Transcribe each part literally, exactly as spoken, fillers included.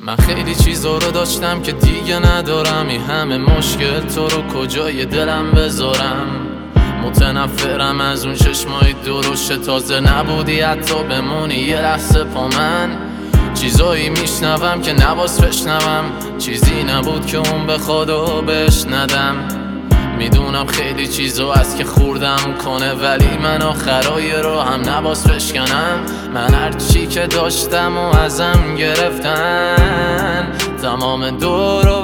من خیلی چیزا رو داشتم که دیگه ندارم، این همه مشکل تو رو کجای دلم بذارم. متنفرم از اون چشمای درشت، تازه نبودی حتی بمونی یه لحظه پا من. چیزایی میشنوم که نباس بشنوم، چیزی نبود که اون بخواد و بهش ندم. میدونم خیلی چیزا هست که خوردم کنه، ولی من آخرای رو هم نباس بشکنم. من هرچی که داشتم و ازم گرفتن، تمام دور و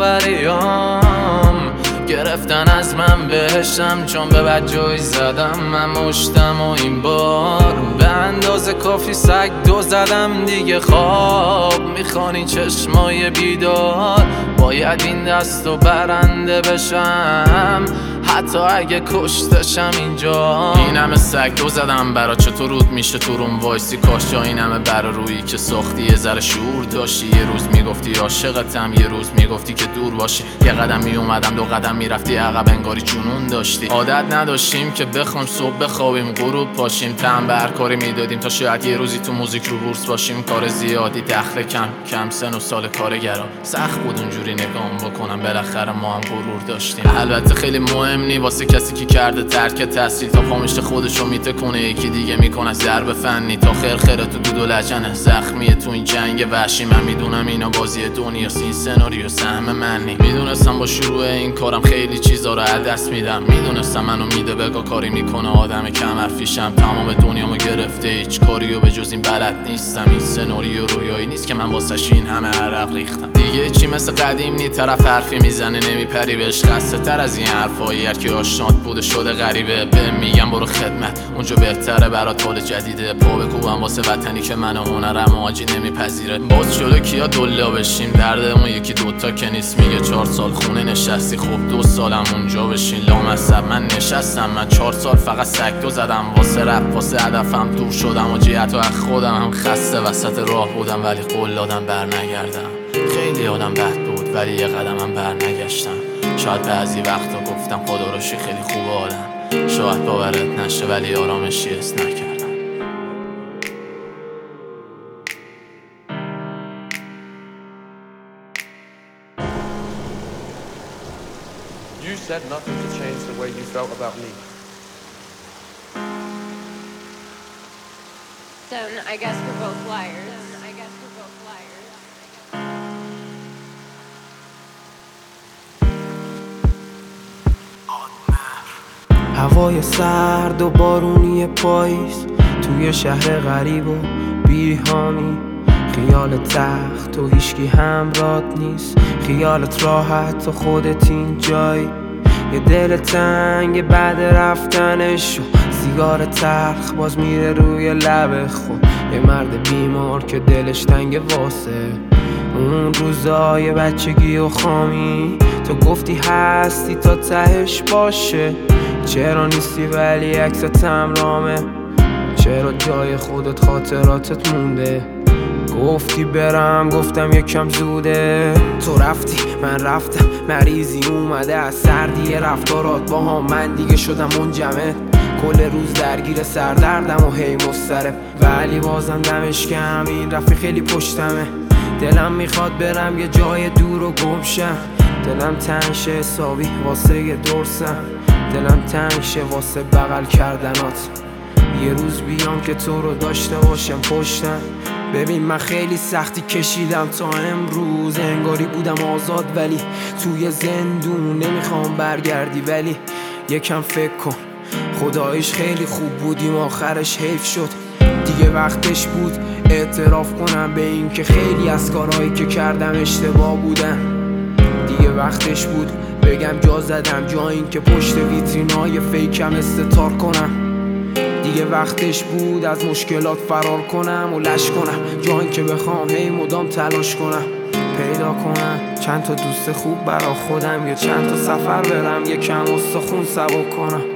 بریام گرفتن از من بهشتم، چون به بد جای زدم من مشتم و این بار به اندازه کافی سگ دو زدم دیگه. خواب میخوانی چشمای بیدار، باید این دست و برنده بشم حتی اگه کشتشم اینجا. این همه سگ دو زدم برا چطور رود میشه تو روم وایسی، کاش جا این همه برا رویی که ساختی یه ذره شعور داشتی. یه روز میگفتی عاشقتم، یه روز میگفتی که دور باشی، یه قدم میومدم دو قدم میرفتی عقب انگاری جنون داشتی. عادت نداشتیم که بخوایم صبح بخوابیم غروب پاشیم، تن به هر کاری میدادیم تا شاید یه روزی تو موزیک رو بورس باشیم. کار زیادی دخل کم کم سن و سال کارگرا، سخت بود اونجوری نگام بکنم، بالاخره ما هم غرور داشتیم. البته خیلی مهم نی واسه کسی که کرده ترک تحصیل، تا پامشت خودشو میتکونه یکی دیگه میکنه ضرب فنی. تا خیر خیره تو دود و لجنه زخمیه تو این جنگ وحشی. من میدونم اینا بازی دنیاست، این سناریو سهم من نی. میدونستم با شروع این کارم خیلی چیزا رو از دست میدم، میدونستم منو میده بگا کاری میکنه آدم کم حرفیشم. تمام دنیامو گرفته هیچ کاریو به جز این بلد نیستم. این سناریو رویایی نیست که من واسش این همه عرق ریختم. دیگه چی مثل قدیم نی، طرف حرفی میزنه نمیپری بهش، خسته تر از این حرفایی هر کی آشنات بوده شده غریبه. به میگم برو خدمت اونجا بهتره برات حال جدیده، پا بکوبم واسه وطنی که منو هنرم آجی نمیپذیره. باز شده کیا دلا بشیم، دردمون یکی دوتا که نیست. میگه چهار سال خونه نشستی، خب دو سالم اونجا بشین. لامصب من نشستم، من چهار سال فقط سکتو زدم واسه رپ، واسه هدفم دور شدم و جهت و از خودم هم خسته وسط راه بودم، ولی قول دادم بر نگردم. خیلی آدم بد بود ولی یه قدمم بر نگشتم. شاید بعضی وقتا گفتم خدا رو شی خیلی خوب آدم، شاید باورت نشه ولی آرامشی اس نکردم. You said nothing to change the way you felt about me. Then I guess we're both liars. Then I guess we're both liars. هوای سرد و بارونی پاییز توی شهر غریب و بیهانی، خیال تخت و هیچکی همراهت نیست، خیالت راحت و خودت این جایی. یه دل تنگ بعد رفتنش و سیگار تلخ باز میره روی لب خود. یه مرد بیمار که دلش تنگ واسه اون روزای بچگی و خامی. تو گفتی هستی تا تهش باشه، چرا نیستی ولی عکست هم رامه؟ چرا جای خودت خاطراتت مونده؟ گفتی برم گفتم یکم زوده. تو رفتی من رفتم، مریضی اومده از سردی رفتارات با هم، من دیگه شدم منجمد. کل روز درگیر سردردم و هی مضطرب، ولی بازم دمش کم این رفی خیلی پشتمه. دلم میخواد برم یه جای دور و گم شم، دلم تنگ شه حسابی واسه یه درسم، دلم تنگ شه واسه بغل کردنات. یه روز بیام که تو رو داشته باشم پشتم. ببین من خیلی سختی کشیدم تا امروز، انگاری بودم آزاد ولی توی زندون. نمیخوام برگردی ولی یکم فکر کن، خدایش خیلی خوب بودیم آخرش حیف شد. دیگه وقتش بود اعتراف کنم به این که خیلی از کارهایی که کردم اشتباه بودن. دیگه وقتش بود بگم جا زدم، جا این که پشت ویترینای فیکم استتار کنم. دیگه وقتش بود از مشکلات فرار کنم و لش کنم، جا این که بخوام هی مدام تلاش کنم پیدا کنم چند تا دوست خوب برا خودم، یا چند تا سفر برم یکم استخون سبک کنم.